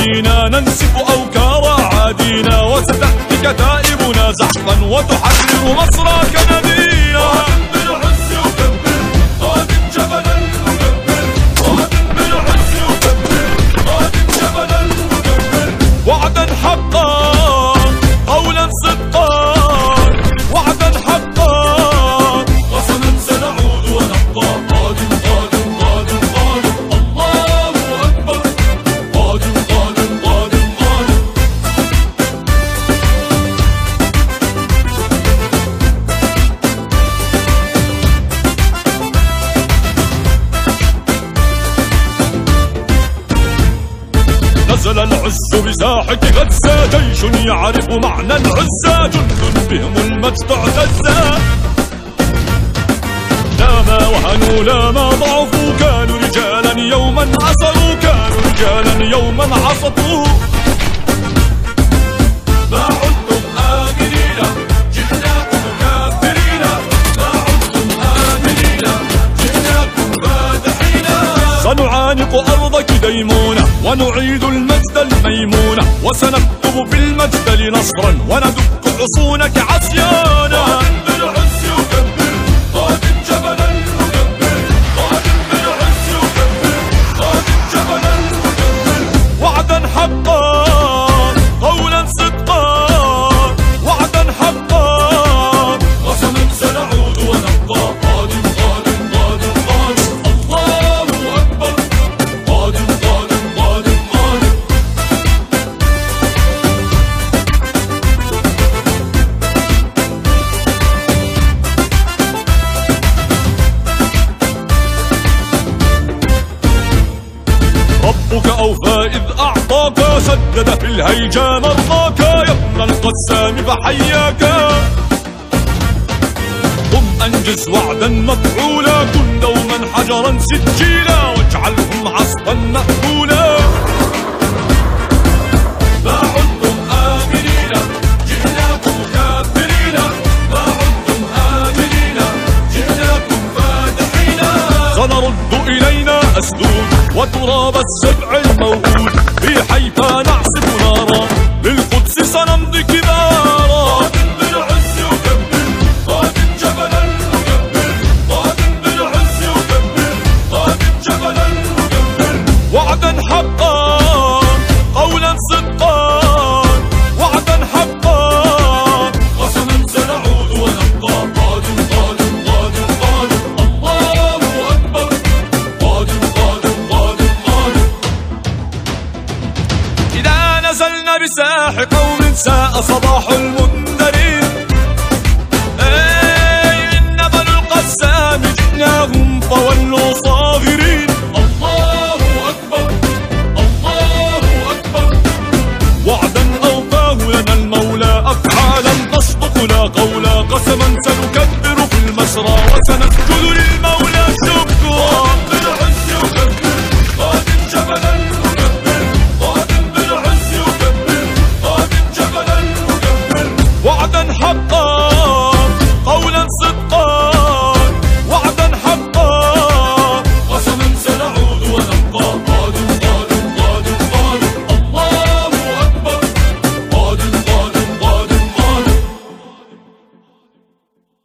بأيدينا ننسف أوكار عادينا، وستأتي كتائبنا زحفا وتحرر مصر كنبينا. قادم بالعز يكبر، قادم جبل المكبر، قادم بالعز يكبر، قادم جبل المكبر. وعدا حقا قولا صدقا، وعدا حقا قسما سنعود ونبقى. قادم قادم قادم قادم، الله أكبر. قادم قادم قادم قادم. نزل العز بساحة غزة، جيش يعرف معنى العزة، جند بهم المجد اعتزا. لا ما وهنوا لا ما ضعفوا، كانوا رجالا يوما عصروا، كانوا رجالا يوما عصفوا. ما عدتم آمنين جئناكم كافرين، ما عدتم آمنين جئناكم فاتحين. سنعانق أرضك ديمونة ونعيد المجد الميمونة، وسنكتب في المجد نصرا وندك حصونك عصيانا. قادم بالعز يكبر، قادم جبل المكبر، قادم بالعز يكبر، قادم جبل المكبر. وعدا حقا قولا صدقا، وعدا حقا قسما سنعود ونبقى. قادم قادم قادم قادم، الله أكبر. قادم قادم قادم قادم. ربك أوفى إذ أعطاك، سدد في الهيجا مرضاك، يا ابن القسام فحياك. قم أنجز وعدا مفعولا، كن دوما حجرا سجيلا، واجعلهم عصفا مأكولا. ما عدتم آمنين جئناكم كافرين، ما عدتم آمنين جئناكم فاتحين. سنرد إلينا أسدود وتراب السبع الموعود، في حيفا نعصف نارا للقدس سنمضي كبارا. قادم بالعز يكبر، قادم جبل المكبر، قادم بالعز يكبر، قادم جبل المكبر. وعدا حقا قولا صدقا، وعدا حقا قسما سنعود ونبقى. قادم قادم قادم قادم، الله أكبر. قادم قادم قادم قادم. إذا نزلنا بساح قوم ساء صباح المنذرين، إن بنو القسام جئناهم فولوا صاغرين. الله أكبر، الله أكبر. وعدا أوفاه لنا المولى، أفعالا تصدق لا قولا، قسما سنكبر في المسرى وسنسجد لله.